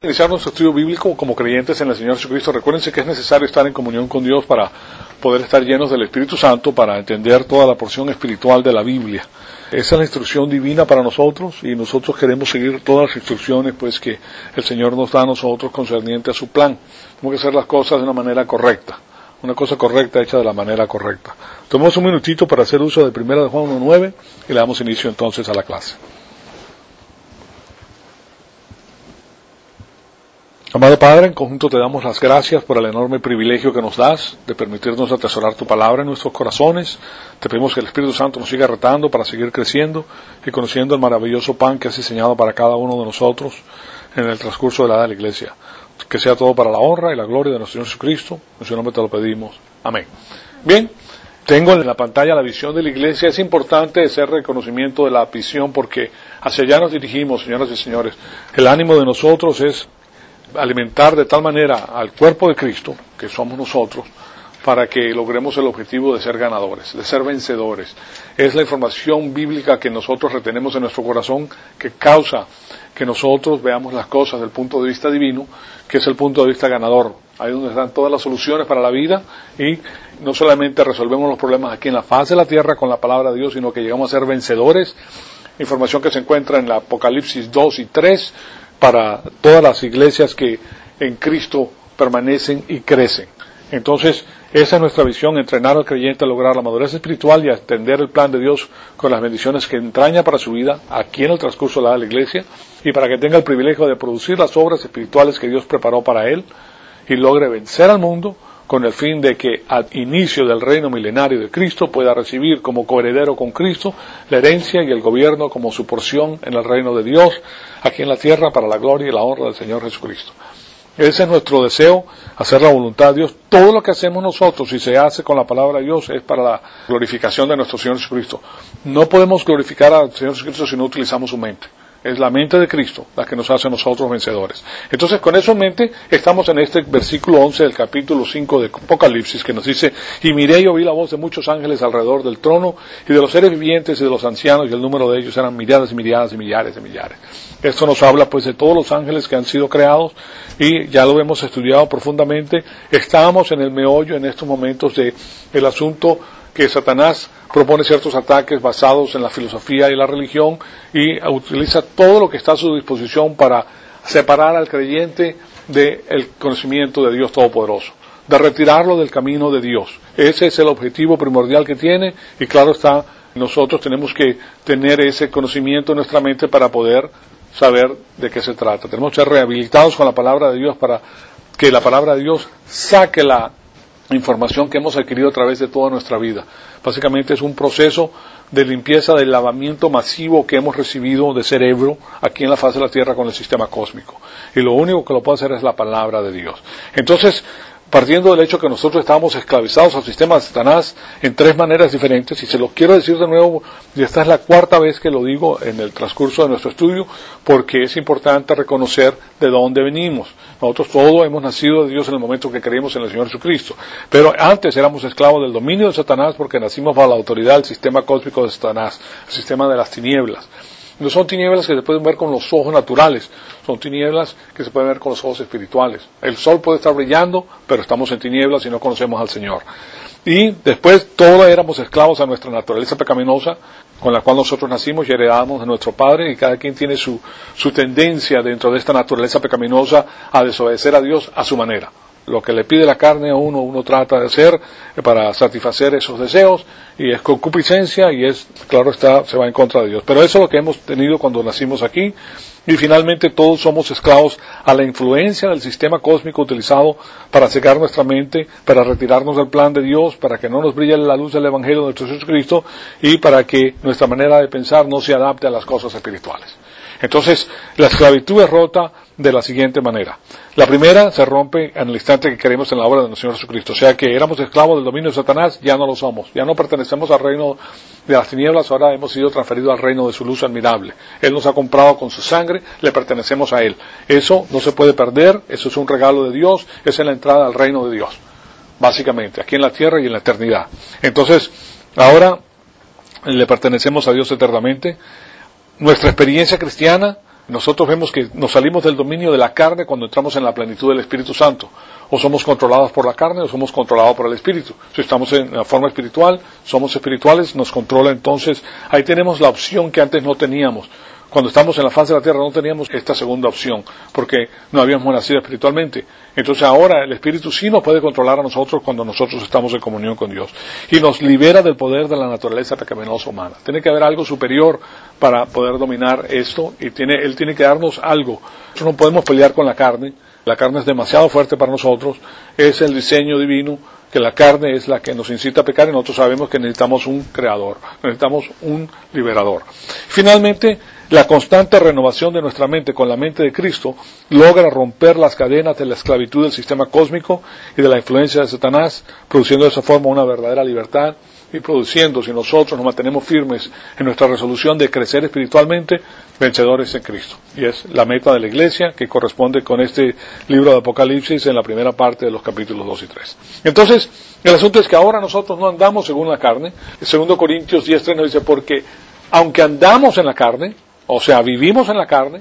Iniciar nuestro estudio bíblico como creyentes en el Señor Jesucristo. Recuérdense que es necesario estar en comunión con Dios para poder estar llenos del Espíritu Santo, para entender toda la porción espiritual de la Biblia. Esa es la instrucción divina para nosotros y nosotros queremos seguir todas las instrucciones pues que el Señor nos da a nosotros concerniente a su plan. Tenemos que hacer las cosas de una manera correcta. Una cosa correcta hecha de la manera correcta. Tomemos un minutito para hacer uso de 1 de Juan 1:9 y le damos inicio entonces a la clase. Amado Padre, en conjunto te damos las gracias por el enorme privilegio que nos das de permitirnos atesorar tu palabra en nuestros corazones. Te pedimos que el Espíritu Santo nos siga retando para seguir creciendo y conociendo el maravilloso pan que has diseñado para cada uno de nosotros en el transcurso de la edad de la Iglesia. Que sea todo para la honra y la gloria de nuestro Señor Jesucristo. En su nombre te lo pedimos. Amén. Bien, tengo en la pantalla la visión de la Iglesia. Es importante hacer reconocimiento de la visión porque hacia allá nos dirigimos, señoras y señores. El ánimo de nosotros es alimentar de tal manera al cuerpo de Cristo, que somos nosotros, para que logremos el objetivo de ser ganadores, de ser vencedores. Es la información bíblica que nosotros retenemos en nuestro corazón que causa que nosotros veamos las cosas desde el punto de vista divino, que es el punto de vista ganador. Ahí donde están todas las soluciones para la vida y no solamente resolvemos los problemas aquí en la faz de la tierra con la palabra de Dios, sino que llegamos a ser vencedores. Información que se encuentra en la Apocalipsis 2 y 3 para todas las iglesias que en Cristo permanecen y crecen. Entonces, esa es nuestra visión, entrenar al creyente a lograr la madurez espiritual y a entender el plan de Dios con las bendiciones que entraña para su vida aquí en el transcurso de la iglesia y para que tenga el privilegio de producir las obras espirituales que Dios preparó para él y logre vencer al mundo con el fin de que al inicio del reino milenario de Cristo pueda recibir como coheredero con Cristo la herencia y el gobierno como su porción en el reino de Dios aquí en la tierra para la gloria y la honra del Señor Jesucristo. Ese es nuestro deseo, hacer la voluntad de Dios. Todo lo que hacemos nosotros, si se hace con la palabra de Dios, es para la glorificación de nuestro Señor Jesucristo. No podemos glorificar al Señor Jesucristo si no utilizamos su mente. Es la mente de Cristo la que nos hace a nosotros vencedores. Entonces, con eso en mente, estamos en este versículo 11 del capítulo 5 de Apocalipsis, que nos dice: y miré y oí la voz de muchos ángeles alrededor del trono, y de los seres vivientes y de los ancianos, y el número de ellos eran millares y millares y millares de millares. Esto nos habla pues de todos los ángeles que han sido creados, y ya lo hemos estudiado profundamente. Estamos en el meollo en estos momentos de el asunto que Satanás propone ciertos ataques basados en la filosofía y la religión y utiliza todo lo que está a su disposición para separar al creyente del conocimiento de Dios Todopoderoso, de retirarlo del camino de Dios. Ese es el objetivo primordial que tiene y claro está, nosotros tenemos que tener ese conocimiento en nuestra mente para poder saber de qué se trata. Tenemos que ser rehabilitados con la palabra de Dios para que la palabra de Dios saque la información que hemos adquirido a través de toda nuestra vida. Básicamente es un proceso de limpieza, del lavamiento masivo que hemos recibido de cerebro aquí en la faz de la tierra con el sistema cósmico. Y lo único que lo puede hacer es la palabra de Dios. Entonces, partiendo del hecho que nosotros estábamos esclavizados al sistema de Satanás en tres maneras diferentes, y se lo quiero decir de nuevo, y esta es la cuarta vez que lo digo en el transcurso de nuestro estudio, porque es importante reconocer de dónde venimos. Nosotros todos hemos nacido de Dios en el momento que creímos en el Señor Jesucristo, pero antes éramos esclavos del dominio de Satanás porque nacimos bajo la autoridad del sistema cósmico de Satanás, el sistema de las tinieblas. No son tinieblas que se pueden ver con los ojos naturales, son tinieblas que se pueden ver con los ojos espirituales. El sol puede estar brillando, pero estamos en tinieblas y no conocemos al Señor. Y después todos éramos esclavos a nuestra naturaleza pecaminosa, con la cual nosotros nacimos y heredamos de nuestro Padre, y cada quien tiene su tendencia dentro de esta naturaleza pecaminosa a desobedecer a Dios a su manera. Lo que le pide la carne a uno trata de hacer para satisfacer esos deseos, y es concupiscencia, y es, claro está, se va en contra de Dios. Pero eso es lo que hemos tenido cuando nacimos aquí, y finalmente todos somos esclavos a la influencia del sistema cósmico utilizado para cegar nuestra mente, para retirarnos del plan de Dios, para que no nos brille la luz del Evangelio de nuestro Jesucristo, y para que nuestra manera de pensar no se adapte a las cosas espirituales. Entonces, la esclavitud es rota de la siguiente manera. La primera se rompe en el instante que creemos en la obra de nuestro Señor Jesucristo. O sea que éramos esclavos del dominio de Satanás, ya no lo somos. Ya no pertenecemos al reino de las tinieblas, ahora hemos sido transferidos al reino de su luz admirable. Él nos ha comprado con su sangre, le pertenecemos a Él. Eso no se puede perder, eso es un regalo de Dios, esa es la entrada al reino de Dios. Básicamente, aquí en la tierra y en la eternidad. Entonces, ahora le pertenecemos a Dios eternamente. Nuestra experiencia cristiana Nosotros vemos que nos salimos del dominio de la carne cuando entramos en la plenitud del Espíritu Santo. O somos controlados por la carne o somos controlados por el Espíritu. Si estamos en la forma espiritual, somos espirituales, nos controla entonces. Ahí tenemos la opción que antes no teníamos. Cuando estamos en la faz de la tierra no teníamos esta segunda opción, porque no habíamos nacido espiritualmente. Entonces ahora el Espíritu sí nos puede controlar a nosotros cuando nosotros estamos en comunión con Dios. Y nos libera del poder de la naturaleza pecaminosa humana. Tiene que haber algo superior para poder dominar esto, y Él tiene que darnos algo. Nosotros no podemos pelear con la carne es demasiado fuerte para nosotros, es el diseño divino, que la carne es la que nos incita a pecar, y nosotros sabemos que necesitamos un creador, necesitamos un liberador. Finalmente, la constante renovación de nuestra mente con la mente de Cristo logra romper las cadenas de la esclavitud del sistema cósmico y de la influencia de Satanás, produciendo de esa forma una verdadera libertad, y produciendo, si nosotros nos mantenemos firmes en nuestra resolución de crecer espiritualmente, vencedores en Cristo. Y es la meta de la iglesia, que corresponde con este libro de Apocalipsis en la primera parte de los capítulos 2 y 3. Entonces, el asunto es que ahora nosotros no andamos según la carne. El 2 Corintios 10:3 nos dice, porque aunque andamos en la carne, o sea, vivimos en la carne,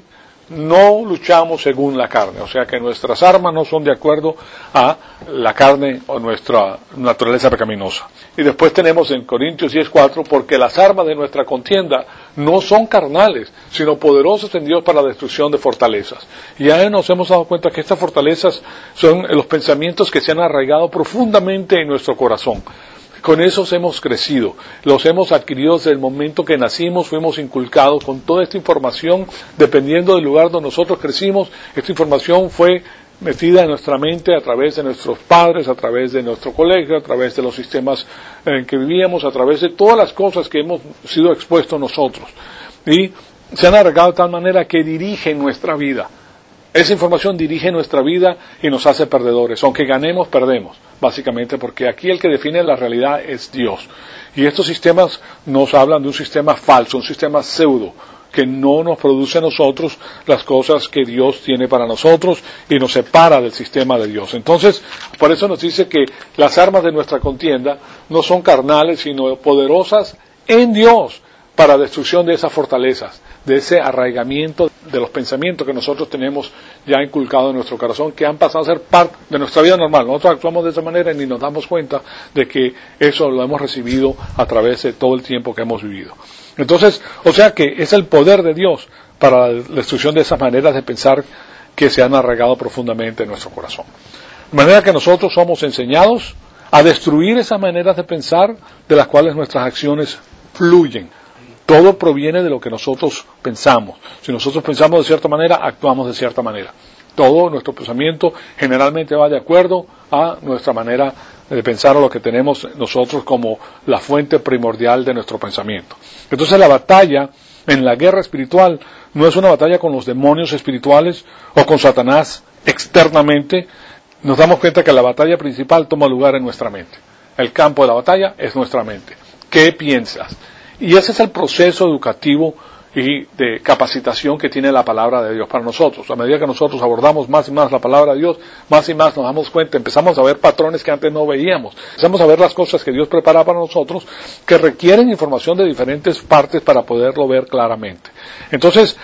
no luchamos según la carne, o sea que nuestras armas no son de acuerdo a la carne o nuestra naturaleza pecaminosa. Y después tenemos en Corintios 10:4, porque las armas de nuestra contienda no son carnales, sino poderosas en Dios para la destrucción de fortalezas. Y ya nos hemos dado cuenta que estas fortalezas son los pensamientos que se han arraigado profundamente en nuestro corazón. Con esos hemos crecido, los hemos adquirido desde el momento que nacimos, fuimos inculcados con toda esta información, dependiendo del lugar donde nosotros crecimos. Esta información fue metida en nuestra mente a través de nuestros padres, a través de nuestro colegio, a través de los sistemas en que vivíamos, a través de todas las cosas que hemos sido expuestos nosotros. Y se han arraigado de tal manera que dirigen nuestra vida. Esa información dirige nuestra vida y nos hace perdedores. Aunque ganemos, perdemos, básicamente, porque aquí el que define la realidad es Dios. Y estos sistemas nos hablan de un sistema falso, un sistema pseudo, que no nos produce a nosotros las cosas que Dios tiene para nosotros y nos separa del sistema de Dios. Entonces, por eso nos dice que las armas de nuestra contienda no son carnales, sino poderosas en Dios para destrucción de esas fortalezas, de ese arraigamiento de los pensamientos que nosotros tenemos ya inculcados en nuestro corazón, que han pasado a ser parte de nuestra vida normal. Nosotros actuamos de esa manera y ni nos damos cuenta de que eso lo hemos recibido a través de todo el tiempo que hemos vivido. Entonces, o sea que es el poder de Dios para la destrucción de esas maneras de pensar que se han arraigado profundamente en nuestro corazón. De manera que nosotros somos enseñados a destruir esas maneras de pensar de las cuales nuestras acciones fluyen. Todo proviene de lo que nosotros pensamos. Si nosotros pensamos de cierta manera, actuamos de cierta manera. Todo nuestro pensamiento generalmente va de acuerdo a nuestra manera de pensar, o lo que tenemos nosotros como la fuente primordial de nuestro pensamiento. Entonces la batalla en la guerra espiritual no es una batalla con los demonios espirituales o con Satanás externamente. Nos damos cuenta que la batalla principal toma lugar en nuestra mente. El campo de la batalla es nuestra mente. ¿Qué piensas? Y ese es el proceso educativo y de capacitación que tiene la palabra de Dios para nosotros. A medida que nosotros abordamos más y más la palabra de Dios, más y más nos damos cuenta, empezamos a ver patrones que antes no veíamos. Empezamos a ver las cosas que Dios prepara para nosotros, que requieren información de diferentes partes para poderlo ver claramente. Entonces,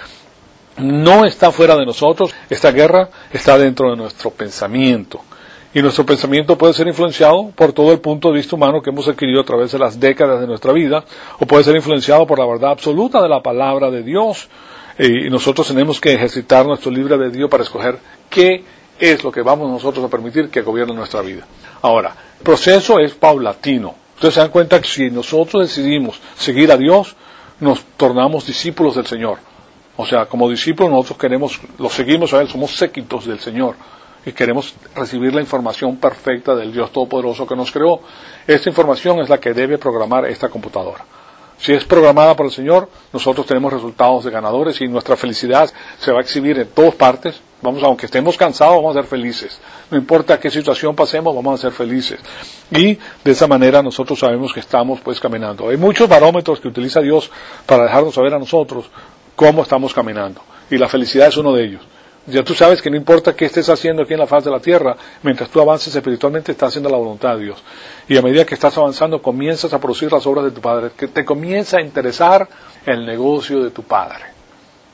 no está fuera de nosotros, esta guerra está dentro de nuestro pensamiento. Y nuestro pensamiento puede ser influenciado por todo el punto de vista humano que hemos adquirido a través de las décadas de nuestra vida, o puede ser influenciado por la verdad absoluta de la palabra de Dios. Y nosotros tenemos que ejercitar nuestro libre albedrío para escoger qué es lo que vamos nosotros a permitir que gobierne nuestra vida. Ahora, el proceso es paulatino. Ustedes se dan cuenta que si nosotros decidimos seguir a Dios, nos tornamos discípulos del Señor. O sea, como discípulos nosotros lo seguimos a Él, somos séquitos del Señor. Y queremos recibir la información perfecta del Dios Todopoderoso que nos creó. Esta información es la que debe programar esta computadora. Si es programada por el Señor, nosotros tenemos resultados de ganadores y nuestra felicidad se va a exhibir en todas partes. Aunque estemos cansados, vamos a ser felices. No importa qué situación pasemos, vamos a ser felices. Y de esa manera nosotros sabemos que estamos caminando. Hay muchos barómetros que utiliza Dios para dejarnos saber a nosotros cómo estamos caminando. Y la felicidad es uno de ellos. Ya tú sabes que no importa qué estés haciendo aquí en la faz de la tierra, mientras tú avances espiritualmente, estás haciendo la voluntad de Dios. Y a medida que estás avanzando, comienzas a producir las obras de tu Padre, que te comienza a interesar el negocio de tu Padre.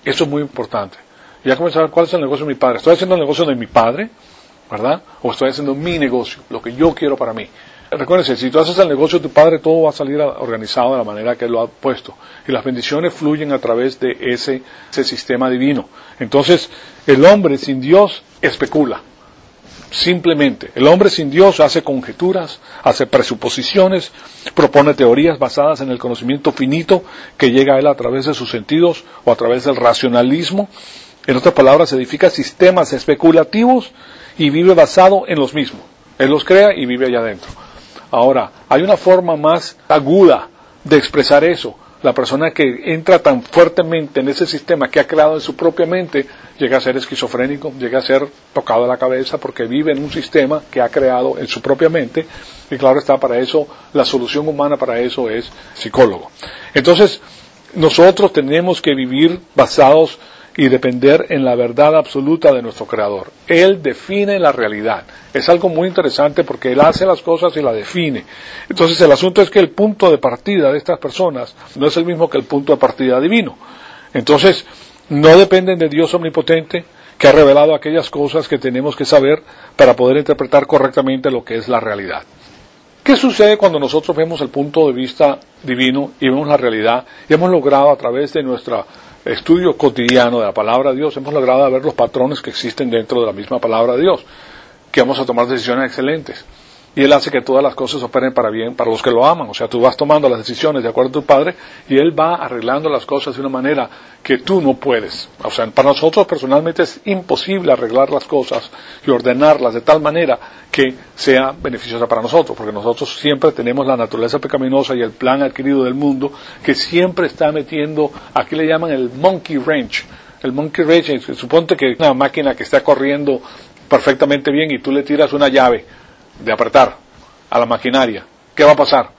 Eso es muy importante. Ya comencé a ver cuál es el negocio de mi padre. ¿Estoy haciendo el negocio de mi padre? ¿Verdad? ¿O estoy haciendo mi negocio? Lo que yo quiero para mí. Recuérdense, si tú haces el negocio de tu padre, todo va a salir organizado de la manera que él lo ha puesto. Y las bendiciones fluyen a través de ese sistema divino. Entonces, el hombre sin Dios especula. Simplemente, el hombre sin Dios hace conjeturas, hace presuposiciones, propone teorías basadas en el conocimiento finito que llega a él a través de sus sentidos o a través del racionalismo. En otras palabras, edifica sistemas especulativos y vive basado en los mismos. Él los crea y vive allá adentro. Ahora, hay una forma más aguda de expresar eso. La persona que entra tan fuertemente en ese sistema que ha creado en su propia mente, llega a ser esquizofrénico, llega a ser tocado de la cabeza porque vive en un sistema que ha creado en su propia mente. Y claro está, para eso, la solución humana para eso es psicólogo. Entonces, nosotros tenemos que vivir basados y depender en la verdad absoluta de nuestro Creador. Él define la realidad. Es algo muy interesante porque Él hace las cosas y la define. Entonces el asunto es que el punto de partida de estas personas no es el mismo que el punto de partida divino. Entonces no dependen de Dios omnipotente que ha revelado aquellas cosas que tenemos que saber para poder interpretar correctamente lo que es la realidad. ¿Qué sucede cuando nosotros vemos el punto de vista divino y vemos la realidad y hemos logrado a través de nuestro estudio cotidiano de la palabra de Dios, hemos logrado ver los patrones que existen dentro de la misma palabra de Dios, que vamos a tomar decisiones excelentes? Y Él hace que todas las cosas operen para bien, para los que lo aman. O sea, tú vas tomando las decisiones de acuerdo a tu Padre y Él va arreglando las cosas de una manera que tú no puedes. O sea, para nosotros personalmente es imposible arreglar las cosas y ordenarlas de tal manera que sea beneficiosa para nosotros, porque nosotros siempre tenemos la naturaleza pecaminosa y el plan adquirido del mundo que siempre está metiendo, aquí le llaman el monkey wrench. El monkey wrench, suponte que una máquina que está corriendo perfectamente bien y tú le tiras una llave de apretar a la maquinaria, ¿qué va a pasar?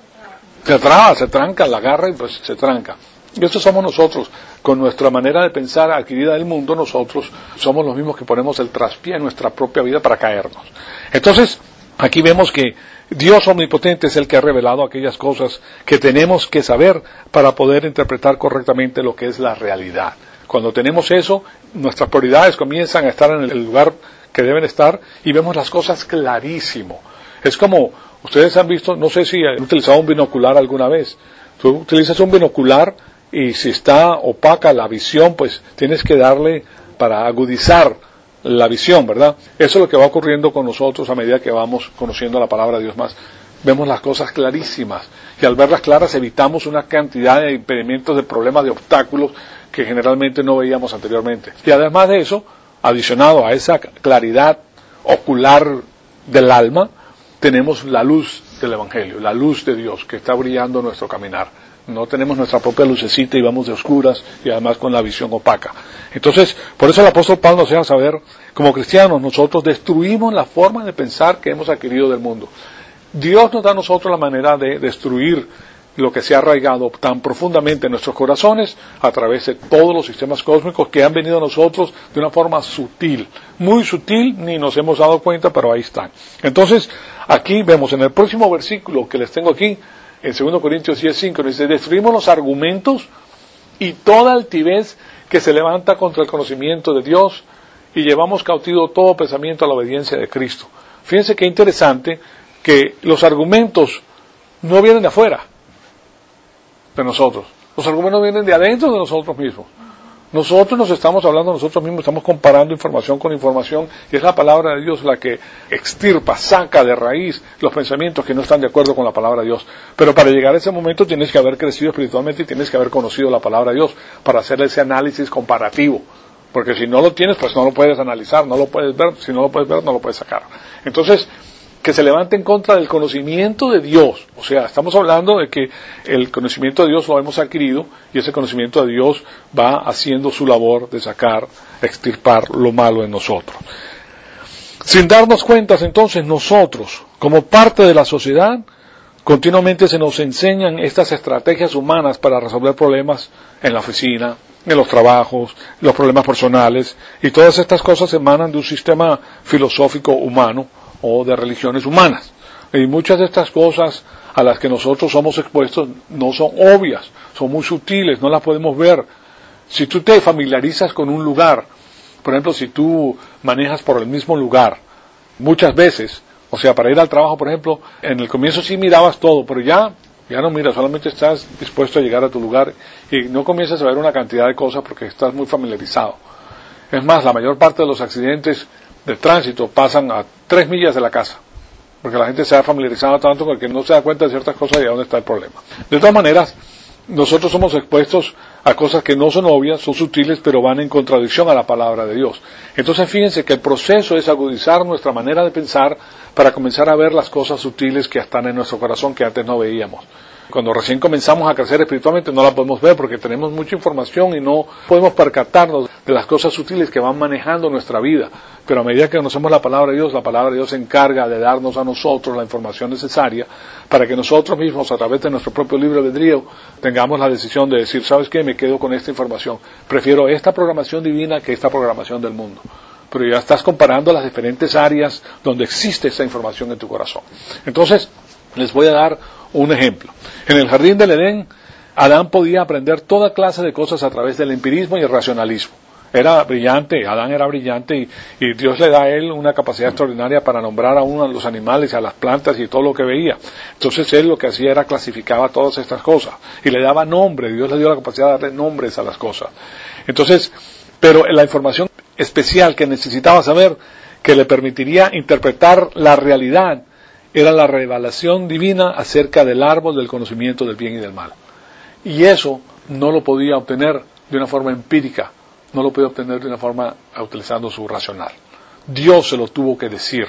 Se traba, se tranca, la agarra y pues se tranca. Y eso somos nosotros, con nuestra manera de pensar adquirida del mundo, nosotros somos los mismos que ponemos el traspié en nuestra propia vida para caernos. Entonces, aquí vemos que Dios omnipotente es el que ha revelado aquellas cosas que tenemos que saber para poder interpretar correctamente lo que es la realidad. Cuando tenemos eso, nuestras prioridades comienzan a estar en el lugar que deben estar y vemos las cosas clarísimo. Es como, ustedes han visto, no sé si han utilizado un binocular alguna vez. Tú utilizas un binocular y si está opaca la visión, pues tienes que darle para agudizar la visión, ¿verdad? Eso es lo que va ocurriendo con nosotros a medida que vamos conociendo la palabra de Dios más. Vemos las cosas clarísimas y al verlas claras evitamos una cantidad de impedimentos, de problemas, de obstáculos que generalmente no veíamos anteriormente. Y además de eso, adicionado a esa claridad ocular del alma, tenemos la luz del Evangelio, la luz de Dios que está brillando en nuestro caminar. No tenemos nuestra propia lucecita y vamos de oscuras y además con la visión opaca. Entonces, por eso el apóstol Pablo nos deja saber, como cristianos, nosotros destruimos la forma de pensar que hemos adquirido del mundo. Dios nos da a nosotros la manera de destruir lo que se ha arraigado tan profundamente en nuestros corazones a través de todos los sistemas cósmicos que han venido a nosotros de una forma sutil, muy sutil, ni nos hemos dado cuenta, pero ahí están. Entonces, aquí vemos en el próximo versículo que les tengo aquí, en 2 Corintios 10:5, dice, destruimos los argumentos y toda altivez que se levanta contra el conocimiento de Dios y llevamos cautivo todo pensamiento a la obediencia de Cristo. Fíjense qué interesante que los argumentos no vienen de afuera de nosotros. Los argumentos vienen de adentro de nosotros mismos. Nosotros nos estamos hablando nosotros mismos, estamos comparando información con información y es la palabra de Dios la que extirpa, saca de raíz los pensamientos que no están de acuerdo con la palabra de Dios. Pero para llegar a ese momento tienes que haber crecido espiritualmente y tienes que haber conocido la palabra de Dios para hacer ese análisis comparativo. Porque si no lo tienes, pues no lo puedes analizar, no lo puedes ver, si no lo puedes ver, no lo puedes sacar. Entonces, que se levante en contra del conocimiento de Dios. O sea, estamos hablando de que el conocimiento de Dios lo hemos adquirido y ese conocimiento de Dios va haciendo su labor de sacar, extirpar lo malo en nosotros. Sin darnos cuenta, entonces, nosotros, como parte de la sociedad, continuamente se nos enseñan estas estrategias humanas para resolver problemas en la oficina, en los trabajos, los problemas personales, y todas estas cosas emanan de un sistema filosófico humano, o de religiones humanas. Y muchas de estas cosas a las que nosotros somos expuestos no son obvias, son muy sutiles, no las podemos ver. Si tú te familiarizas con un lugar, por ejemplo, si tú manejas por el mismo lugar muchas veces, o sea, para ir al trabajo, por ejemplo, en el comienzo sí mirabas todo, pero ya no miras, solamente estás dispuesto a llegar a tu lugar y no comienzas a ver una cantidad de cosas porque estás muy familiarizado. Es más, la mayor parte de los accidentes de tránsito pasan a 3 millas de la casa, porque la gente se ha familiarizado tanto con que no se da cuenta de ciertas cosas y de dónde está el problema. De todas maneras, nosotros somos expuestos a cosas que no son obvias, son sutiles, pero van en contradicción a la palabra de Dios. Entonces fíjense que el proceso es agudizar nuestra manera de pensar para comenzar a ver las cosas sutiles que están en nuestro corazón que antes no veíamos. Cuando recién comenzamos a crecer espiritualmente no la podemos ver porque tenemos mucha información y no podemos percatarnos de las cosas sutiles que van manejando nuestra vida. Pero a medida que conocemos la palabra de Dios se encarga de darnos a nosotros la información necesaria para que nosotros mismos, a través de nuestro propio libre albedrío, tengamos la decisión de decir, ¿sabes qué? Me quedo con esta información. Prefiero esta programación divina que esta programación del mundo. Pero ya estás comparando las diferentes áreas donde existe esa información en tu corazón. Entonces, les voy a dar un ejemplo. En el jardín del Edén, Adán podía aprender toda clase de cosas a través del empirismo y el racionalismo. Era brillante, Adán era brillante y Dios le da a él una capacidad extraordinaria para nombrar a uno a los animales, a las plantas y todo lo que veía. Entonces él lo que hacía era clasificaba todas estas cosas y le daba nombre. Dios le dio la capacidad de darle nombres a las cosas. Entonces, pero la información especial que necesitaba saber, que le permitiría interpretar la realidad, era la revelación divina acerca del árbol del conocimiento del bien y del mal. Y eso no lo podía obtener de una forma empírica, no lo podía obtener de una forma utilizando su racional. Dios se lo tuvo que decir.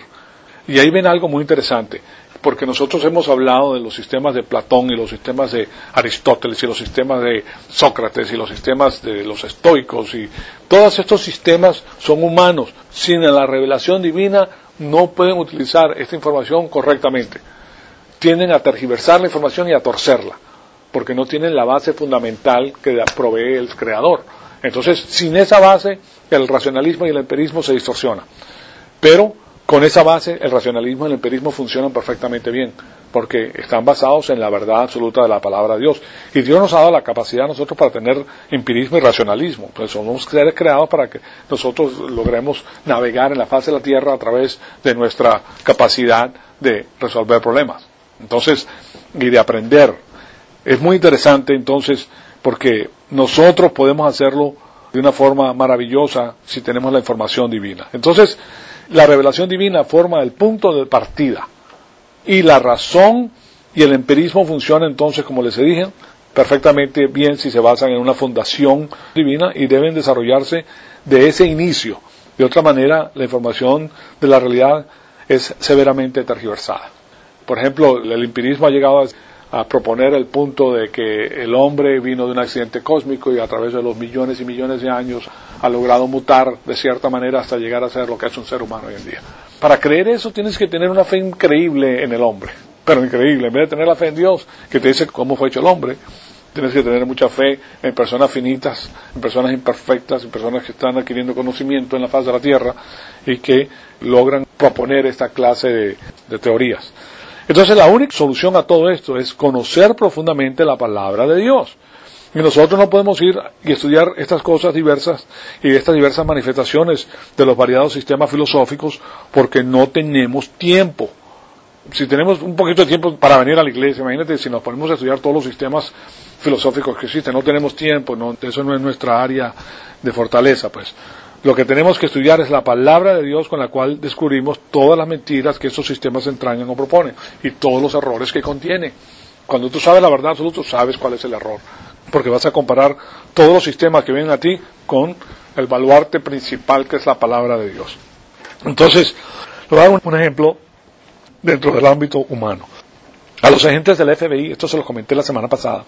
Y ahí ven algo muy interesante, porque nosotros hemos hablado de los sistemas de Platón y los sistemas de Aristóteles y los sistemas de Sócrates y los sistemas de los estoicos y todos estos sistemas son humanos. Sin la revelación divina no pueden utilizar esta información correctamente. Tienden a tergiversar la información y a torcerla, porque no tienen la base fundamental que provee el Creador. Entonces, sin esa base, el racionalismo y el empirismo se distorsionan. Pero con esa base, el racionalismo y el empirismo funcionan perfectamente bien, porque están basados en la verdad absoluta de la palabra de Dios. Y Dios nos ha dado la capacidad a nosotros para tener empirismo y racionalismo. Pues somos seres creados para que nosotros logremos navegar en la faz de la tierra a través de nuestra capacidad de resolver problemas. Entonces, y de aprender. Es muy interesante entonces, porque nosotros podemos hacerlo de una forma maravillosa si tenemos la información divina. Entonces, la revelación divina forma el punto de partida. Y la razón y el empirismo funcionan entonces, como les dije, perfectamente bien si se basan en una fundación divina y deben desarrollarse de ese inicio. De otra manera, la información de la realidad es severamente tergiversada. Por ejemplo, el empirismo ha llegado a proponer el punto de que el hombre vino de un accidente cósmico y a través de los millones y millones de años ha logrado mutar de cierta manera hasta llegar a ser lo que es un ser humano hoy en día. Para creer eso tienes que tener una fe increíble en el hombre, pero increíble. En vez de tener la fe en Dios, que te dice cómo fue hecho el hombre, tienes que tener mucha fe en personas finitas, en personas imperfectas, en personas que están adquiriendo conocimiento en la faz de la tierra y que logran proponer esta clase de teorías. Entonces la única solución a todo esto es conocer profundamente la palabra de Dios. Y nosotros no podemos ir y estudiar estas cosas diversas y estas diversas manifestaciones de los variados sistemas filosóficos porque no tenemos tiempo. Si tenemos un poquito de tiempo para venir a la iglesia, imagínate si nos ponemos a estudiar todos los sistemas filosóficos que existen, no tenemos tiempo, eso no es nuestra área de fortaleza, pues. Lo que tenemos que estudiar es la palabra de Dios con la cual descubrimos todas las mentiras que esos sistemas entrañan o proponen y todos los errores que contiene. Cuando tú sabes la verdad absoluta, sabes cuál es el error, porque vas a comparar todos los sistemas que vienen a ti con el baluarte principal que es la palabra de Dios. Entonces, le voy a dar un ejemplo dentro del ámbito humano. A los agentes del FBI, esto se los comenté la semana pasada,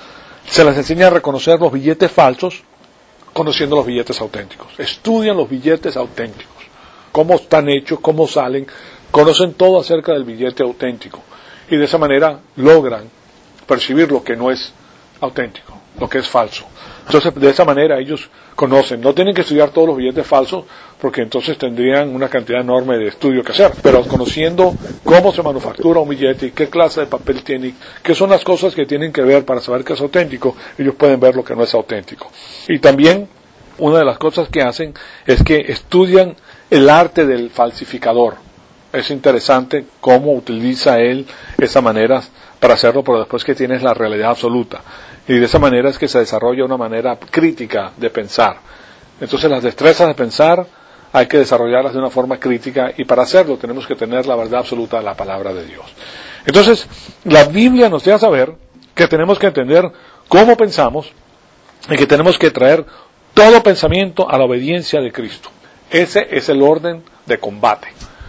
se les enseña a reconocer los billetes falsos conociendo los billetes auténticos. Estudian los billetes auténticos, cómo están hechos, cómo salen, conocen todo acerca del billete auténtico y de esa manera logran percibir lo que no es auténtico, lo que es falso. Entonces, de esa manera ellos conocen. No tienen que estudiar todos los billetes falsos, porque entonces tendrían una cantidad enorme de estudio que hacer. Pero conociendo cómo se manufactura un billete y qué clase de papel tiene, qué son las cosas que tienen que ver para saber que es auténtico, ellos pueden ver lo que no es auténtico. Y también, una de las cosas que hacen es que estudian el arte del falsificador. Es interesante cómo utiliza él esa manera para hacerlo, pero después que tienes la realidad absoluta. Y de esa manera es que se desarrolla una manera crítica de pensar. Entonces las destrezas de pensar hay que desarrollarlas de una forma crítica, y para hacerlo tenemos que tener la verdad absoluta de la palabra de Dios. Entonces, la Biblia nos deja saber que tenemos que entender cómo pensamos y que tenemos que traer todo pensamiento a la obediencia de Cristo. Ese es el orden de combate.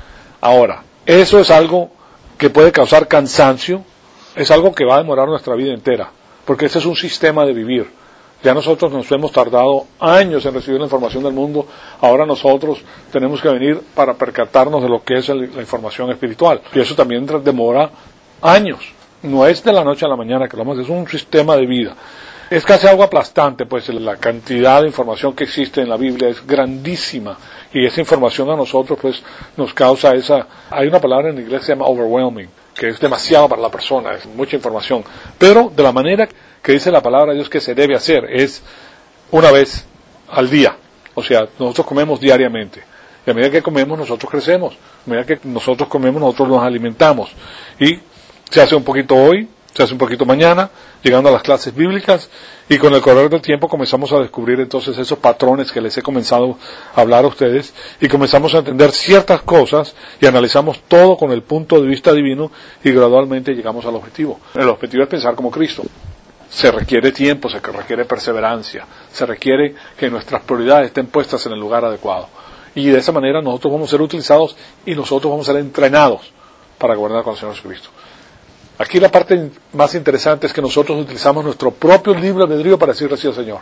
Ahora, eso es algo que puede causar cansancio, es algo que va a demorar nuestra vida entera, porque este es un sistema de vivir. Ya nosotros nos hemos tardado años en recibir la información del mundo, ahora nosotros tenemos que venir para percatarnos de lo que es la información espiritual, y eso también demora años. No es de la noche a la mañana que lo vamos a hacer, es un sistema de vida. Es casi algo aplastante, pues la cantidad de información que existe en la Biblia es grandísima, y esa información a nosotros pues nos causa hay una palabra en inglés que se llama overwhelming, que es demasiado para la persona, es mucha información, pero de la manera que dice la palabra de Dios que se debe hacer es una vez al día. O sea, nosotros comemos diariamente, y a medida que comemos nosotros crecemos, a medida que nosotros comemos nosotros nos alimentamos, y se hace un poquito hoy, se hace un poquito mañana, llegando a las clases bíblicas, y con el correr del tiempo comenzamos a descubrir entonces esos patrones que les he comenzado a hablar a ustedes, y comenzamos a entender ciertas cosas, y analizamos todo con el punto de vista divino, y gradualmente llegamos al objetivo. El objetivo es pensar como Cristo. Se requiere tiempo, se requiere perseverancia, se requiere que nuestras prioridades estén puestas en el lugar adecuado. Y de esa manera nosotros vamos a ser utilizados, y nosotros vamos a ser entrenados para gobernar con el Señor Jesucristo. Aquí la parte más interesante es que nosotros utilizamos nuestro propio libre albedrío para decirle sí al Señor.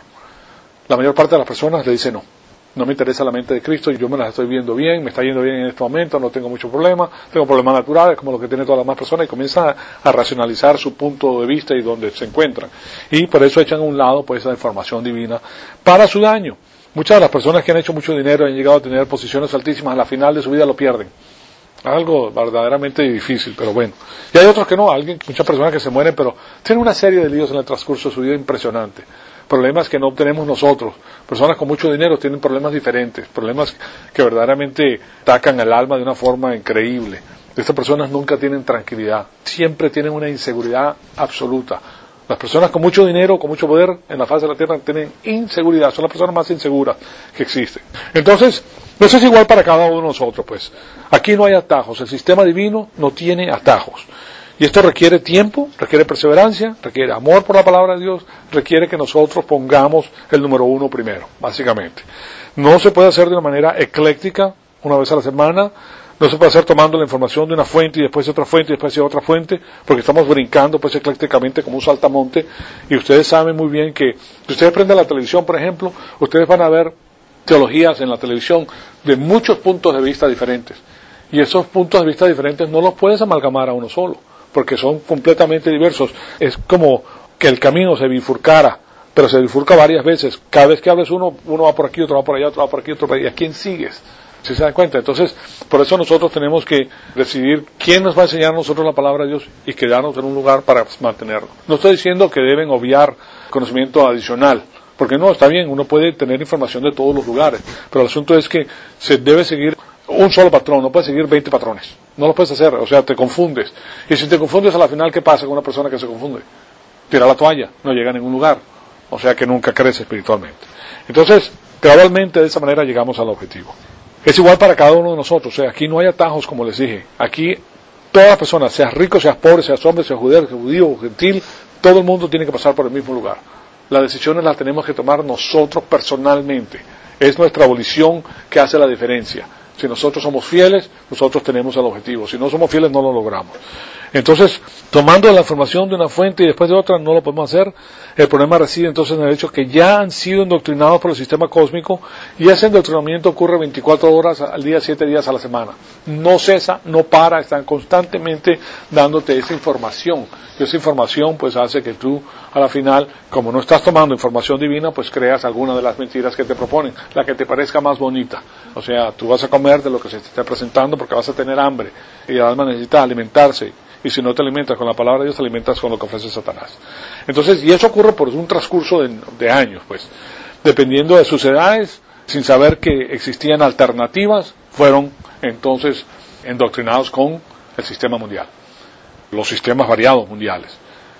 La mayor parte de las personas le dice no me interesa la mente de Cristo, yo me la estoy viendo bien, me está yendo bien en este momento, no tengo mucho problema, tengo problemas naturales como lo que tienen todas las demás personas, y comienzan a racionalizar su punto de vista y donde se encuentran. Y por eso echan a un lado pues esa información divina para su daño. Muchas de las personas que han hecho mucho dinero y han llegado a tener posiciones altísimas, a la final de su vida lo pierden. Algo verdaderamente difícil, pero bueno. Y hay otros que no, muchas personas que se mueren, pero tienen una serie de líos en el transcurso de su vida impresionante. Problemas que no obtenemos nosotros. Personas con mucho dinero tienen problemas diferentes, problemas que verdaderamente atacan el alma de una forma increíble. Estas personas nunca tienen tranquilidad, siempre tienen una inseguridad absoluta. Las personas con mucho dinero, con mucho poder en la faz de la tierra tienen inseguridad, son las personas más inseguras que existen. Entonces, eso es igual para cada uno de nosotros, pues. Aquí no hay atajos, el sistema divino no tiene atajos. Y esto requiere tiempo, requiere perseverancia, requiere amor por la palabra de Dios, requiere que nosotros pongamos el número uno primero, básicamente. No se puede hacer de una manera ecléctica, una vez a la semana. No se puede hacer tomando la información de una fuente y después de otra fuente y después de otra fuente, porque estamos brincando pues eclécticamente como un saltamonte, y ustedes saben muy bien que si ustedes prenden la televisión, por ejemplo, ustedes van a ver teologías en la televisión de muchos puntos de vista diferentes, y esos puntos de vista diferentes no los puedes amalgamar a uno solo, porque son completamente diversos. Es como que el camino se bifurcara, pero se bifurca varias veces. Cada vez que hables uno va por aquí, otro va por allá, otro va por aquí, otro por allá. ¿A quién sigues? ¿Sí se dan cuenta? Entonces, por eso nosotros tenemos que decidir quién nos va a enseñar a nosotros la palabra de Dios y quedarnos en un lugar para mantenerlo. No estoy diciendo que deben obviar conocimiento adicional, porque no, está bien, uno puede tener información de todos los lugares, pero el asunto es que se debe seguir un solo patrón, no puedes seguir 20 patrones, no lo puedes hacer, o sea, te confundes. Y si te confundes a la final, ¿qué pasa con una persona que se confunde? Tira la toalla, no llega a ningún lugar, o sea que nunca crece espiritualmente. Entonces, gradualmente de esa manera llegamos al objetivo. Es igual para cada uno de nosotros, o sea, aquí no hay atajos, como les dije. Aquí, todas las personas, seas rico, seas pobre, seas hombre, seas judío o gentil, todo el mundo tiene que pasar por el mismo lugar. Las decisiones las tenemos que tomar nosotros personalmente. Es nuestra volición que hace la diferencia. Si nosotros somos fieles, nosotros tenemos el objetivo. Si no somos fieles, no lo logramos. Entonces, tomando la información de una fuente y después de otra, no lo podemos hacer. El problema reside entonces en el hecho que ya han sido indoctrinados por el sistema cósmico y ese indoctrinamiento ocurre 24 horas al día, 7 días a la semana. No cesa, no para, están constantemente dándote esa información. Y esa información pues hace que tú, a la final, como no estás tomando información divina, pues creas alguna de las mentiras que te proponen, la que te parezca más bonita. O sea, tú vas a comer de lo que se te está presentando porque vas a tener hambre y el alma necesita alimentarse. Y si no te alimentas con la palabra de Dios, te alimentas con lo que ofrece Satanás. Entonces, y eso ocurre por un transcurso de años, pues. Dependiendo de sus edades, sin saber que existían alternativas, fueron entonces endoctrinados con el sistema mundial. Los sistemas variados mundiales.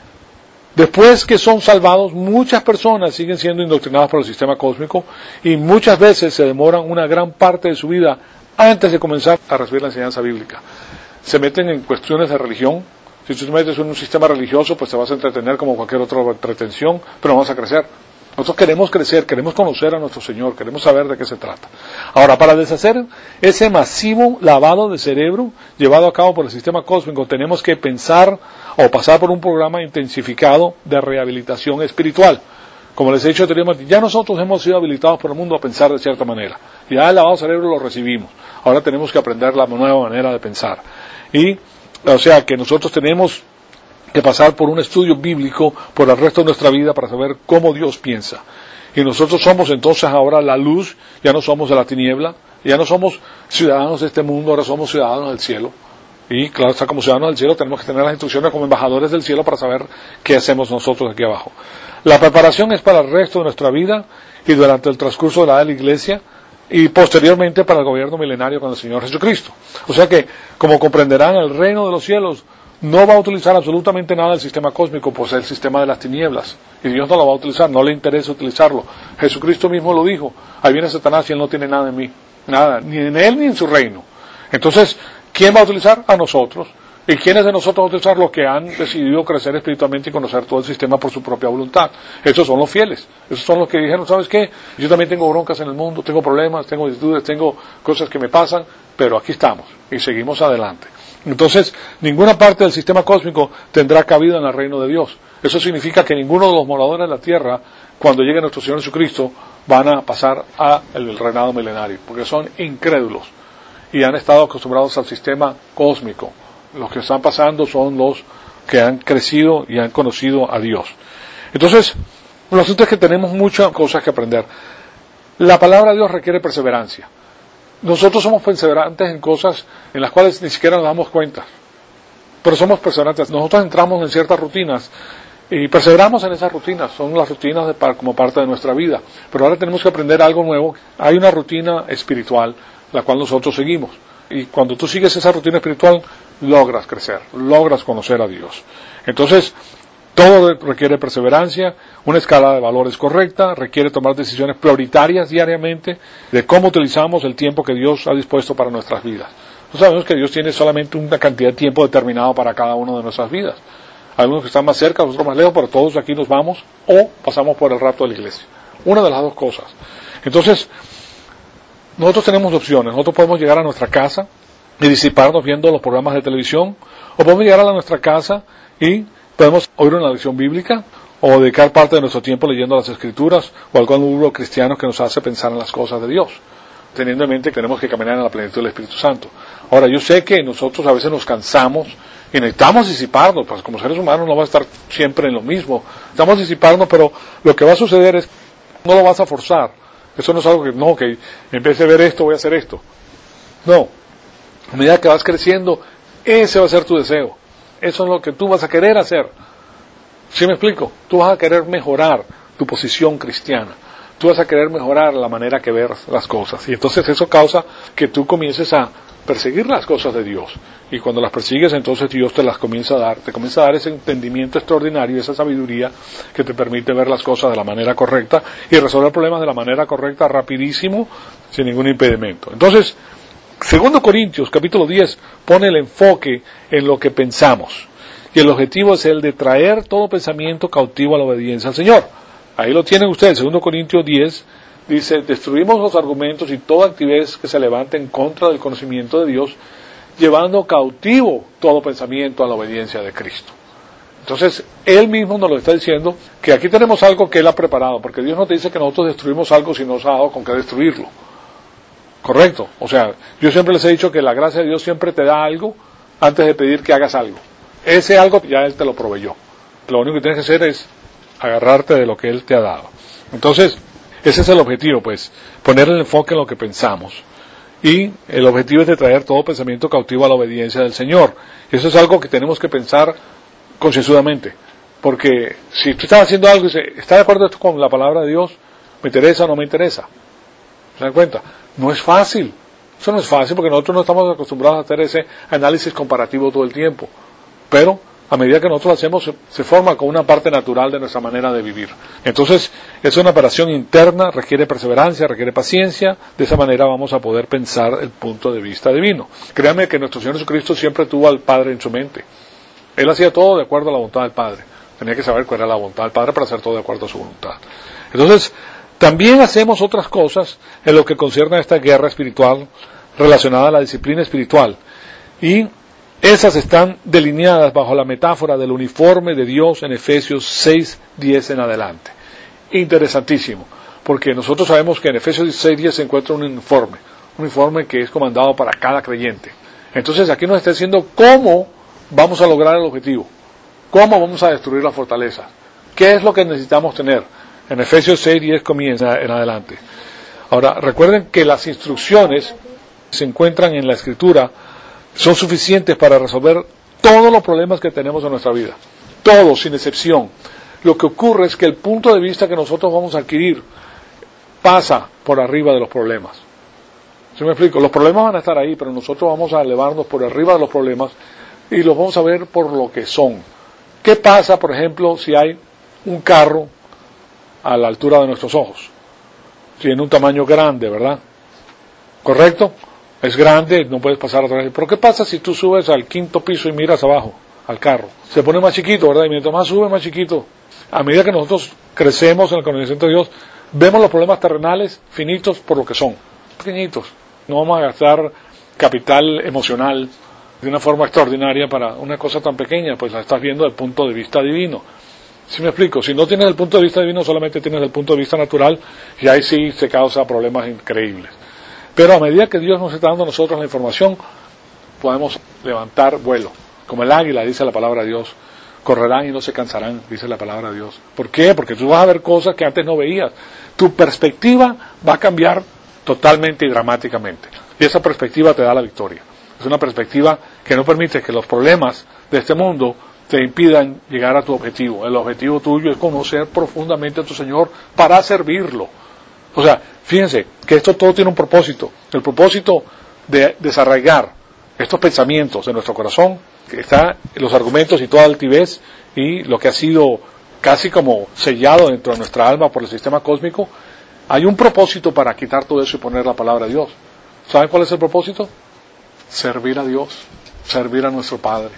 Después que son salvados, muchas personas siguen siendo indoctrinadas por el sistema cósmico y muchas veces se demoran una gran parte de su vida antes de comenzar a recibir la enseñanza bíblica. Se meten en cuestiones de religión. Si tú te metes en un sistema religioso, pues te vas a entretener como cualquier otra entretención, pero no vas a crecer. Nosotros queremos crecer, queremos conocer a nuestro Señor, queremos saber de qué se trata. Ahora, para deshacer ese masivo lavado de cerebro llevado a cabo por el sistema cósmico, tenemos que pensar o pasar por un programa intensificado de rehabilitación espiritual. Como les he dicho anteriormente, ya nosotros hemos sido habilitados por el mundo a pensar de cierta manera. Ya el lavado de cerebro lo recibimos. Ahora tenemos que aprender la nueva manera de pensar. Y, o sea, que nosotros tenemos que pasar por un estudio bíblico por el resto de nuestra vida para saber cómo Dios piensa. Y nosotros somos entonces ahora la luz, ya no somos de la tiniebla, ya no somos ciudadanos de este mundo, ahora somos ciudadanos del cielo. Y claro, está como ciudadanos del cielo tenemos que tener las instrucciones como embajadores del cielo para saber qué hacemos nosotros aquí abajo. La preparación es para el resto de nuestra vida y durante el transcurso de la edad de la iglesia y posteriormente para el gobierno milenario con el Señor Jesucristo. O sea que, como comprenderán, el reino de los cielos no va a utilizar absolutamente nada del sistema cósmico, pues es el sistema de las tinieblas. Y Dios no lo va a utilizar, no le interesa utilizarlo. Jesucristo mismo lo dijo, ahí viene Satanás y él no tiene nada en mí, nada, ni en él ni en su reino. Entonces, ¿quién va a utilizar? A nosotros. ¿Y quiénes de nosotros van a utilizar? Los que han decidido crecer espiritualmente y conocer todo el sistema por su propia voluntad. Esos son los fieles. Esos son los que dijeron, ¿sabes qué? Yo también tengo broncas en el mundo, tengo problemas, tengo virtudes, tengo cosas que me pasan, pero aquí estamos y seguimos adelante. Entonces, ninguna parte del sistema cósmico tendrá cabida en el reino de Dios. Eso significa que ninguno de los moradores de la tierra, cuando llegue nuestro Señor Jesucristo, van a pasar al reinado milenario, porque son incrédulos y han estado acostumbrados al sistema cósmico. Los que están pasando son los que han crecido y han conocido a Dios. Entonces, el asunto es que tenemos muchas cosas que aprender. La palabra de Dios requiere perseverancia. Nosotros somos perseverantes en cosas en las cuales ni siquiera nos damos cuenta. Pero somos perseverantes. Nosotros entramos en ciertas rutinas y perseveramos en esas rutinas. Son las rutinas como parte de nuestra vida. Pero ahora tenemos que aprender algo nuevo. Hay una rutina espiritual, la cual nosotros seguimos. Y cuando tú sigues esa rutina espiritual, logras crecer, logras conocer a Dios. Entonces, todo requiere perseverancia, una escala de valores correcta, requiere tomar decisiones prioritarias diariamente de cómo utilizamos el tiempo que Dios ha dispuesto para nuestras vidas. Nosotros sabemos que Dios tiene solamente una cantidad de tiempo determinado para cada una de nuestras vidas. Algunos que están más cerca, otros más lejos, pero todos aquí nos vamos o pasamos por el rapto de la iglesia. Una de las dos cosas. Entonces, nosotros tenemos opciones. Nosotros podemos llegar a nuestra casa y disiparnos viendo los programas de televisión, o podemos llegar a nuestra casa y podemos oír una lección bíblica, o dedicar parte de nuestro tiempo leyendo las Escrituras, o algún libro cristiano que nos hace pensar en las cosas de Dios, teniendo en mente que tenemos que caminar en la plenitud del Espíritu Santo. Ahora, yo sé que nosotros a veces nos cansamos y necesitamos disiparnos, pues como seres humanos no va a estar siempre en lo mismo. Necesitamos disiparnos, pero lo que va a suceder es que no lo vas a forzar. Eso no es algo que en vez de ver esto voy a hacer esto. No. A medida que vas creciendo, ese va a ser tu deseo. Eso es lo que tú vas a querer hacer. ¿Sí me explico? Tú vas a querer mejorar tu posición cristiana. Tú vas a querer mejorar la manera que ves las cosas. Y entonces eso causa que tú comiences a perseguir las cosas de Dios. Y cuando las persigues, entonces Dios te las comienza a dar. Te comienza a dar ese entendimiento extraordinario, esa sabiduría que te permite ver las cosas de la manera correcta y resolver problemas de la manera correcta rapidísimo, sin ningún impedimento. Entonces, 2 Corintios, capítulo 10, pone el enfoque en lo que pensamos. Y el objetivo es el de traer todo pensamiento cautivo a la obediencia al Señor. Ahí lo tienen ustedes, 2 Corintios 10, dice, destruimos los argumentos y toda actividad que se levante en contra del conocimiento de Dios llevando cautivo todo pensamiento a la obediencia de Cristo. Entonces, Él mismo nos lo está diciendo, que aquí tenemos algo que Él ha preparado, porque Dios no te dice que nosotros destruimos algo si nos ha dado con qué destruirlo. ¿Correcto? O sea, yo siempre les he dicho que la gracia de Dios siempre te da algo antes de pedir que hagas algo. Ese algo ya Él te lo proveyó. Lo único que tienes que hacer es agarrarte de lo que Él te ha dado. Entonces, ese es el objetivo, pues, poner el enfoque en lo que pensamos. Y el objetivo es de traer todo pensamiento cautivo a la obediencia del Señor. Eso es algo que tenemos que pensar concienzudamente. Porque si tú estás haciendo algo y dices, ¿está de acuerdo esto con la palabra de Dios? ¿Me interesa o no me interesa? ¿Se dan cuenta? No es fácil. Eso no es fácil porque nosotros no estamos acostumbrados a hacer ese análisis comparativo todo el tiempo. Pero a medida que nosotros lo hacemos, se forma como una parte natural de nuestra manera de vivir. Entonces, es una operación interna, requiere perseverancia, requiere paciencia. De esa manera vamos a poder pensar el punto de vista divino. Créanme que nuestro Señor Jesucristo siempre tuvo al Padre en su mente. Él hacía todo de acuerdo a la voluntad del Padre. Tenía que saber cuál era la voluntad del Padre para hacer todo de acuerdo a su voluntad. Entonces, también hacemos otras cosas en lo que concierne a esta guerra espiritual relacionada a la disciplina espiritual. Y esas están delineadas bajo la metáfora del uniforme de Dios en Efesios 6:10 en adelante. Interesantísimo, porque nosotros sabemos que en Efesios 6:10 se encuentra un uniforme que es comandado para cada creyente. Entonces aquí nos está diciendo cómo vamos a lograr el objetivo, cómo vamos a destruir la fortaleza, qué es lo que necesitamos tener. En Efesios 6:10 comienza en adelante. Ahora, recuerden que las instrucciones que se encuentran en la Escritura son suficientes para resolver todos los problemas que tenemos en nuestra vida. Todos, sin excepción. Lo que ocurre es que el punto de vista que nosotros vamos a adquirir pasa por arriba de los problemas. ¿Sí me explico? Los problemas van a estar ahí, pero nosotros vamos a elevarnos por arriba de los problemas y los vamos a ver por lo que son. ¿Qué pasa, por ejemplo, si hay un carro a la altura de nuestros ojos? Tiene un tamaño grande, ¿verdad? ¿Correcto? Es grande, no puedes pasar a través. Pero ¿qué pasa si tú subes al 5º piso y miras abajo, al carro? Se pone más chiquito, ¿verdad? Y mientras más sube, más chiquito. A medida que nosotros crecemos en el conocimiento de Dios, vemos los problemas terrenales finitos por lo que son, pequeñitos. No vamos a gastar capital emocional de una forma extraordinaria para una cosa tan pequeña, pues la estás viendo desde el punto de vista divino. ¿Sí me explico? Si no tienes el punto de vista divino, solamente tienes el punto de vista natural, y ahí sí se causa problemas increíbles. Pero a medida que Dios nos está dando a nosotros la información, podemos levantar vuelo. Como el águila, dice la palabra de Dios. Correrán y no se cansarán, dice la palabra de Dios. ¿Por qué? Porque tú vas a ver cosas que antes no veías. Tu perspectiva va a cambiar totalmente y dramáticamente. Y esa perspectiva te da la victoria. Es una perspectiva que no permite que los problemas de este mundo te impidan llegar a tu objetivo. El objetivo tuyo es conocer profundamente a tu Señor para servirlo. O sea, fíjense que esto todo tiene un propósito. El propósito de desarraigar estos pensamientos de nuestro corazón, que está en los argumentos y toda altivez y lo que ha sido casi como sellado dentro de nuestra alma por el sistema cósmico. Hay un propósito para quitar todo eso y poner la palabra de Dios. ¿Saben cuál es el propósito? Servir a Dios, servir a nuestro Padre,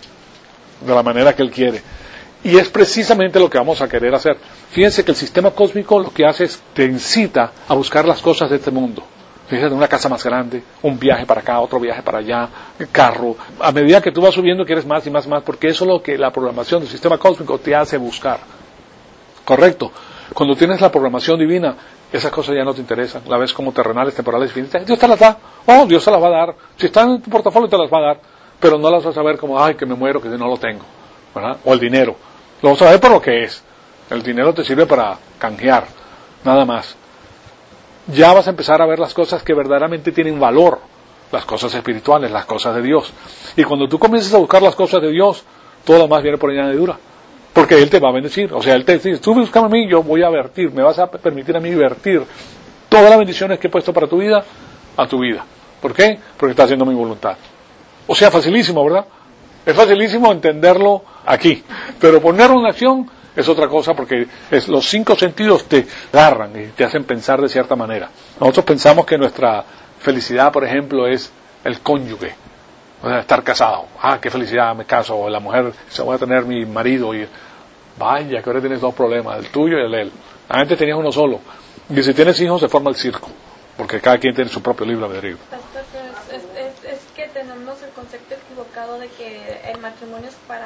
de la manera que Él quiere. Y es precisamente lo que vamos a querer hacer. Fíjense que el sistema cósmico lo que hace es te incita a buscar las cosas de este mundo. Fíjense, una casa más grande, un viaje para acá, otro viaje para allá, el carro. A medida que tú vas subiendo quieres más y más y más, porque eso es lo que la programación del sistema cósmico te hace buscar. ¿Correcto? Cuando tienes la programación divina, esas cosas ya no te interesan. La ves como terrenales, temporales, finitas. Dios te las da. Oh, Dios te las va a dar. Si están en tu portafolio te las va a dar. Pero no las vas a ver como, ay, que me muero, que no lo tengo. ¿Verdad? O el dinero. Lo vas a ver por lo que es. El dinero te sirve para canjear, nada más. Ya vas a empezar a ver las cosas que verdaderamente tienen valor, las cosas espirituales, las cosas de Dios. Y cuando tú comiences a buscar las cosas de Dios, todo lo más viene por añadidura. Porque Él te va a bendecir. O sea, Él te dice, tú búscame a mí, yo voy a vertir, me vas a permitir a mí vertir todas las bendiciones que he puesto para tu vida, a tu vida. ¿Por qué? Porque está haciendo mi voluntad. O sea, facilísimo, ¿verdad? Es facilísimo entenderlo aquí, pero ponerlo en acción es otra cosa, porque los 5 sentidos te agarran y te hacen pensar de cierta manera. Nosotros pensamos que nuestra felicidad, por ejemplo, es el cónyuge, o sea, estar casado. Ah, qué felicidad, me caso, o la mujer, se voy a tener mi marido, y vaya, que ahora tienes 2 problemas, el tuyo y el de él. Antes tenías uno solo, y si tienes hijos se forma el circo, porque cada quien tiene su propio libre albedrío. Es es que tenemos el concepto equivocado de que el matrimonio es para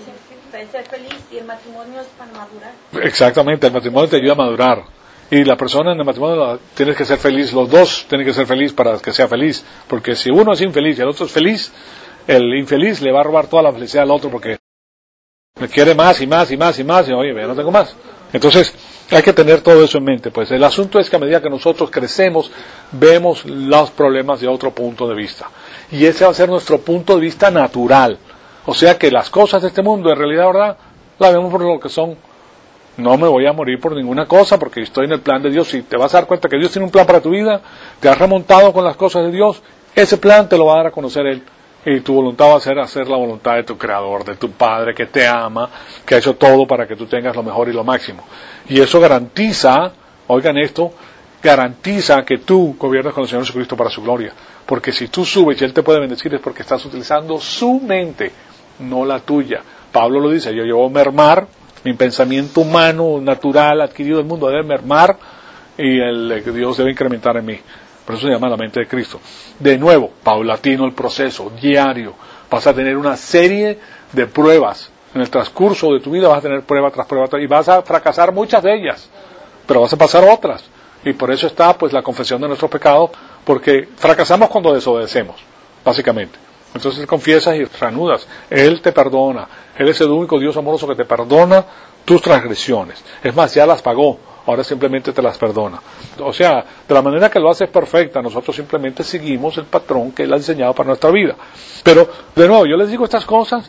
ser feliz y el matrimonio es para madurar. Exactamente, el matrimonio te ayuda a madurar. Y la persona en el matrimonio tiene que ser feliz, los dos tienen que ser feliz para que sea feliz. Porque si uno es infeliz y el otro es feliz, el infeliz le va a robar toda la felicidad al otro porque me quiere más y más y más y más y oye, ya no tengo más. Entonces hay que tener todo eso en mente. Pues el asunto es que a medida que nosotros crecemos, vemos los problemas de otro punto de vista. Y ese va a ser nuestro punto de vista natural. O sea que las cosas de este mundo, en realidad, ¿verdad?, las vemos por lo que son. No me voy a morir por ninguna cosa porque estoy en el plan de Dios. Si te vas a dar cuenta que Dios tiene un plan para tu vida, te has remontado con las cosas de Dios, ese plan te lo va a dar a conocer Él. Y tu voluntad va a ser hacer la voluntad de tu Creador, de tu Padre que te ama, que ha hecho todo para que tú tengas lo mejor y lo máximo. Y eso garantiza, oigan esto, garantiza que tú gobiernas con el Señor Jesucristo para su gloria. Porque si tú subes y Él te puede bendecir es porque estás utilizando su mente, no la tuya. Pablo lo dice, yo llevo a mermar, mi pensamiento humano, natural, adquirido del mundo debe mermar y el Dios debe incrementar en mí. Por eso se llama la mente de Cristo. De nuevo, paulatino el proceso, diario. Vas a tener una serie de pruebas. En el transcurso de tu vida vas a tener prueba tras prueba y vas a fracasar muchas de ellas, pero vas a pasar otras. Y por eso está pues la confesión de nuestros pecados, porque fracasamos cuando desobedecemos, básicamente. Entonces confiesas y reanudas. Él te perdona. Él es el único Dios amoroso que te perdona tus transgresiones. Es más, ya las pagó. Ahora simplemente te las perdona. O sea, de la manera que lo hace es perfecta. Nosotros simplemente seguimos el patrón que Él ha diseñado para nuestra vida. Pero, de nuevo, yo les digo estas cosas,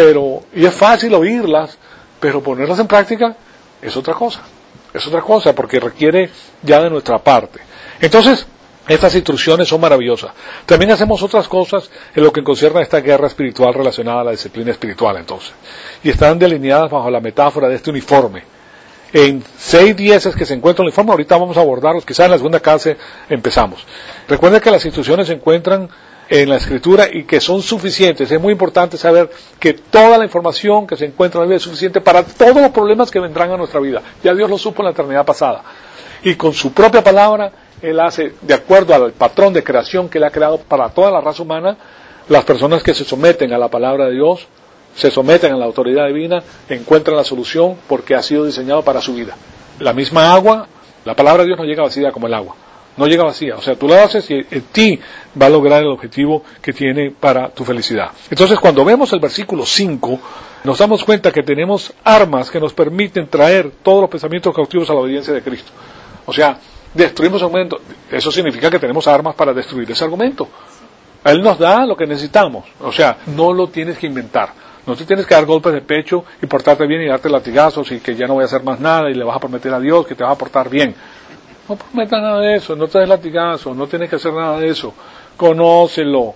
y es fácil oírlas, pero ponerlas en práctica es otra cosa. Es otra cosa porque requiere ya de nuestra parte. Entonces, estas instrucciones son maravillosas. También hacemos otras cosas en lo que concierne a esta guerra espiritual relacionada a la disciplina espiritual, entonces. Y están delineadas bajo la metáfora de este uniforme. En 6 dieces que se encuentra el uniforme, ahorita vamos a abordarlos, quizás en la segunda clase empezamos. Recuerden que las instrucciones se encuentran en la Escritura y que son suficientes. Es muy importante saber que toda la información que se encuentra en la Biblia es suficiente para todos los problemas que vendrán a nuestra vida. Ya Dios lo supo en la eternidad pasada. Y con su propia palabra, Él hace, de acuerdo al patrón de creación que Él ha creado para toda la raza humana, las personas que se someten a la palabra de Dios, se someten a la autoridad divina, encuentran la solución porque ha sido diseñado para su vida. La misma agua, la palabra de Dios no llega vacía como el agua. No llega vacía. O sea, tú la haces y en ti va a lograr el objetivo que tiene para tu felicidad. Entonces, cuando vemos el versículo 5, nos damos cuenta que tenemos armas que nos permiten traer todos los pensamientos cautivos a la obediencia de Cristo. O sea, destruimos argumentos. Eso significa que tenemos armas para destruir ese argumento. Él nos da lo que necesitamos. O sea, no lo tienes que inventar. No te tienes que dar golpes de pecho y portarte bien y darte latigazos y que ya no voy a hacer más nada y le vas a prometer a Dios que te vas a portar bien. No prometas nada de eso, no te des latigazos, no tienes que hacer nada de eso. Conócelo.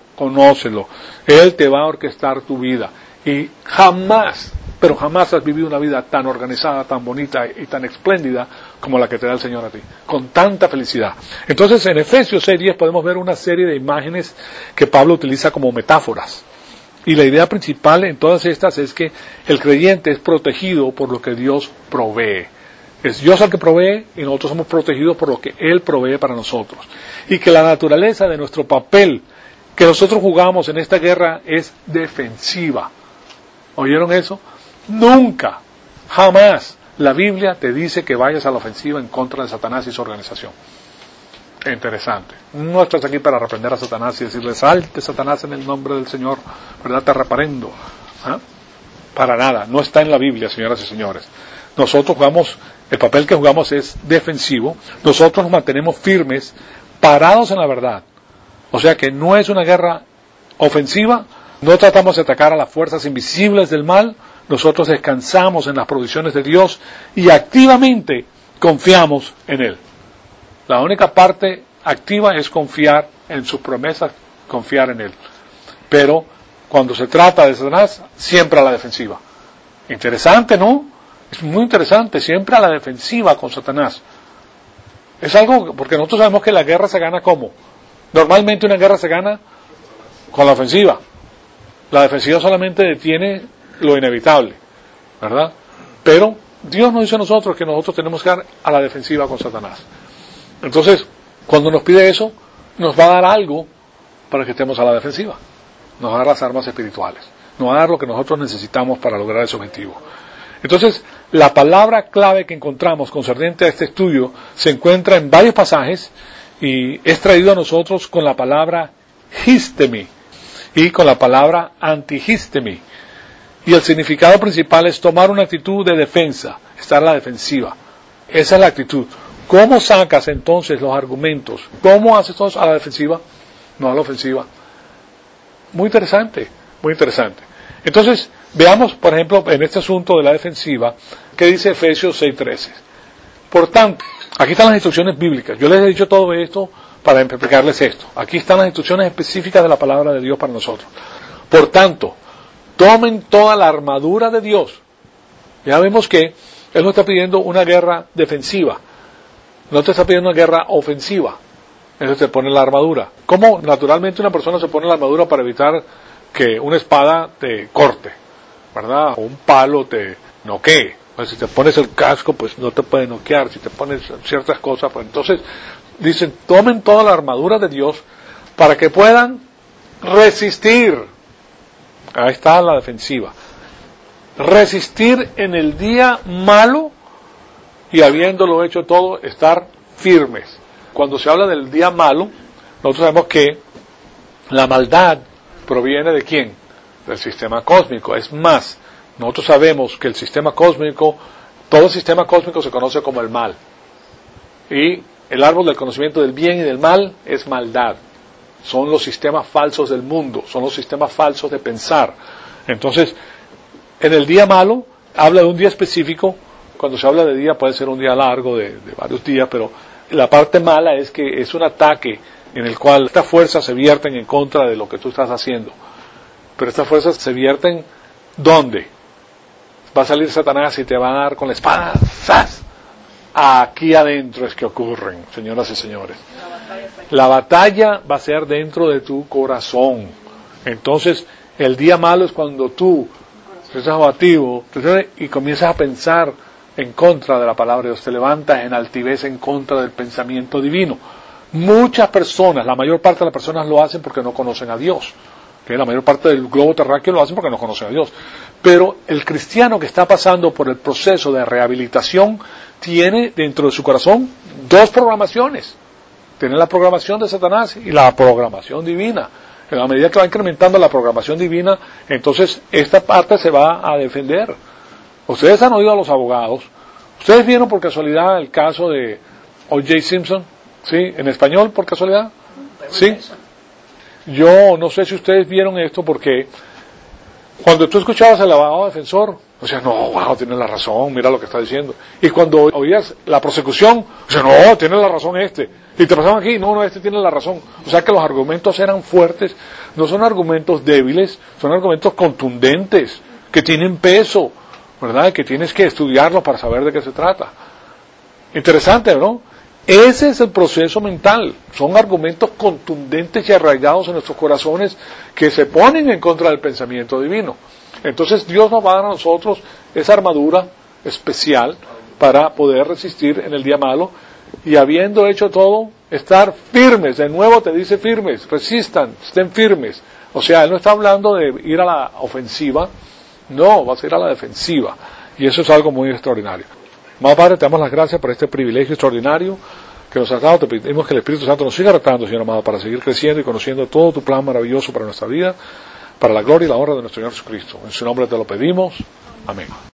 Él te va a orquestar tu vida. Y jamás, pero jamás has vivido una vida tan organizada, tan bonita y tan espléndida como la que te da el Señor a ti, con tanta felicidad. Entonces en Efesios 6:10 podemos ver una serie de imágenes que Pablo utiliza como metáforas. Y la idea principal en todas estas es que el creyente es protegido por lo que Dios provee. Es Dios el que provee y nosotros somos protegidos por lo que Él provee para nosotros. Y que la naturaleza de nuestro papel que nosotros jugamos en esta guerra es defensiva. ¿Oyeron eso? Nunca, jamás la Biblia te dice que vayas a la ofensiva en contra de Satanás y su organización. Interesante. No estás aquí para reprender a Satanás y decirle, salte Satanás en el nombre del Señor, ¿verdad? Te reprendo. ¿Ah? Para nada, no está en la Biblia, señoras y señores. Nosotros jugamos, el papel que jugamos es defensivo, nosotros nos mantenemos firmes, parados en la verdad. O sea que no es una guerra ofensiva, no tratamos de atacar a las fuerzas invisibles del mal, nosotros descansamos en las provisiones de Dios y activamente confiamos en Él. La única parte activa es confiar en sus promesas, confiar en Él. Pero cuando se trata de Satanás, siempre a la defensiva. Interesante, ¿no? Es muy interesante, siempre a la defensiva con Satanás. Es algo, porque nosotros sabemos que la guerra se gana ¿cómo? Normalmente una guerra se gana con la ofensiva. La defensiva solamente detiene lo inevitable, ¿verdad? Pero Dios nos dice a nosotros que nosotros tenemos que ir a la defensiva con Satanás. Entonces, cuando nos pide eso, nos va a dar algo para que estemos a la defensiva. Nos va a dar las armas espirituales. Nos va a dar lo que nosotros necesitamos para lograr ese objetivo. Entonces, la palabra clave que encontramos concerniente a este estudio se encuentra en varios pasajes y es traído a nosotros con la palabra histemi y con la palabra antihistemi. Y el significado principal es tomar una actitud de defensa, estar a la defensiva. Esa es la actitud. ¿Cómo sacas entonces los argumentos? ¿Cómo haces entonces a la defensiva? No a la ofensiva. Muy interesante, muy interesante. Entonces, veamos, por ejemplo, en este asunto de la defensiva, ¿qué dice Efesios 6:13? Por tanto, aquí están las instrucciones bíblicas. Yo les he dicho todo esto para explicarles esto. Aquí están las instrucciones específicas de la palabra de Dios para nosotros. Por tanto, tomen toda la armadura de Dios. Ya vemos que Él no está pidiendo una guerra defensiva. No te está pidiendo una guerra ofensiva. Él te pone la armadura. ¿Cómo naturalmente una persona se pone la armadura para evitar que una espada te corte, ¿verdad? O un palo te noquee. Pues si te pones el casco, pues no te puede noquear. Si te pones ciertas cosas, pues entonces dicen, tomen toda la armadura de Dios para que puedan resistir. Ahí está la defensiva. Resistir en el día malo y habiéndolo hecho todo, estar firmes. Cuando se habla del día malo, nosotros sabemos que la maldad proviene ¿de quién? Del sistema cósmico. Es más, nosotros sabemos que el sistema cósmico, todo el sistema cósmico se conoce como el mal. Y el árbol del conocimiento del bien y del mal es maldad. Son los sistemas falsos del mundo, son los sistemas falsos de pensar. Entonces, en el día malo, habla de un día específico. Cuando se habla de día puede ser un día largo, de varios días, pero la parte mala es que es un ataque en el cual estas fuerzas se vierten en contra de lo que tú estás haciendo. Pero estas fuerzas se vierten, ¿dónde? Va a salir Satanás y te va a dar con la espada. ¡Zas! Aquí adentro es que ocurren, señoras y señores. La batalla va a ser dentro de tu corazón. Entonces, el día malo es cuando tú estás abatido y comienzas a pensar en contra de la palabra de Dios, te levantas en altivez en contra del pensamiento divino. Muchas personas, la mayor parte de las personas lo hacen porque no conocen a Dios. La mayor parte del globo terráqueo lo hacen porque no conocen a Dios. Pero el cristiano que está pasando por el proceso de rehabilitación tiene dentro de su corazón dos programaciones. Tiene la programación de Satanás y la programación divina. En la medida que va incrementando la programación divina, entonces esta parte se va a defender. Ustedes han oído a los abogados. ¿Ustedes vieron por casualidad el caso de O.J. Simpson? ¿Sí? ¿En español por casualidad? ¿Sí? Yo no sé si ustedes vieron esto porque cuando tú escuchabas al abogado defensor, decías, no, wow, tiene la razón, mira lo que está diciendo. Y cuando oías la prosecución, decías, no, tiene la razón este. Y te pasaban aquí, no, este tiene la razón. O sea que los argumentos eran fuertes, no son argumentos débiles, son argumentos contundentes, que tienen peso, ¿verdad? Que tienes que estudiarlos para saber de qué se trata. Interesante, ¿no? Ese es el proceso mental. Son argumentos contundentes y arraigados en nuestros corazones que se ponen en contra del pensamiento divino. Entonces Dios nos va a dar a nosotros esa armadura especial para poder resistir en el día malo y habiendo hecho todo, estar firmes. De nuevo te dice firmes, resistan, estén firmes. O sea, Él no está hablando de ir a la ofensiva, no, vas a ir a la defensiva. Y eso es algo muy extraordinario. Amado Padre, te damos las gracias por este privilegio extraordinario que nos has dado. Te pedimos que el Espíritu Santo nos siga retando, Señor amado, para seguir creciendo y conociendo todo tu plan maravilloso para nuestra vida, para la gloria y la honra de nuestro Señor Jesucristo. En su nombre te lo pedimos. Amén.